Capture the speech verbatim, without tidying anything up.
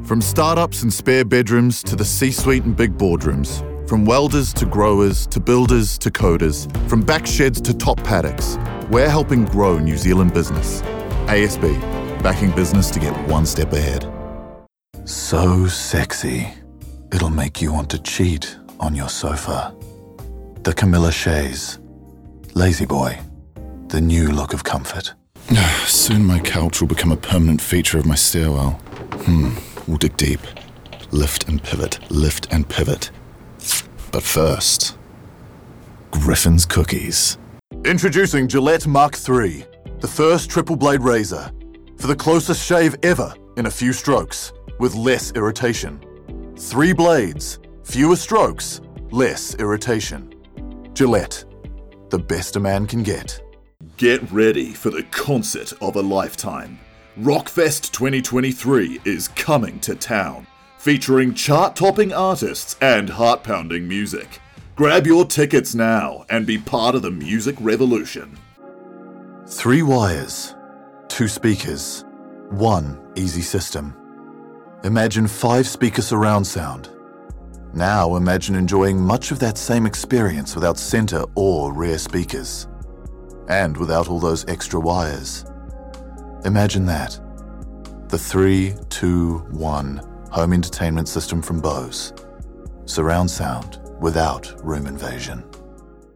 From startups and spare bedrooms to the C-suite and big boardrooms, from welders to growers to builders to coders, from back sheds to top paddocks, we're helping grow New Zealand business. A S B, backing business to get one step ahead. So sexy, it'll make you want to cheat on your sofa. The Camilla Shays. Lazy Boy, the new look of comfort. Soon my couch will become a permanent feature of my stairwell. Hmm, we'll dig deep. Lift and pivot, lift and pivot. But first, Griffin's Cookies. Introducing Gillette Mark three, the first triple blade razor. For the closest shave ever in a few strokes, with less irritation. Three blades, fewer strokes, less irritation. Gillette, the best a man can get. Get ready for the concert of a lifetime. Rockfest twenty twenty-three is coming to town, featuring chart-topping artists and heart-pounding music. Grab your tickets now and be part of the music revolution. Three wires, two speakers, one easy system. Imagine five speaker surround sound. Now imagine enjoying much of that same experience without center or rear speakers. And without all those extra wires. Imagine that. The three two one home entertainment system from Bose. Surround sound without room invasion.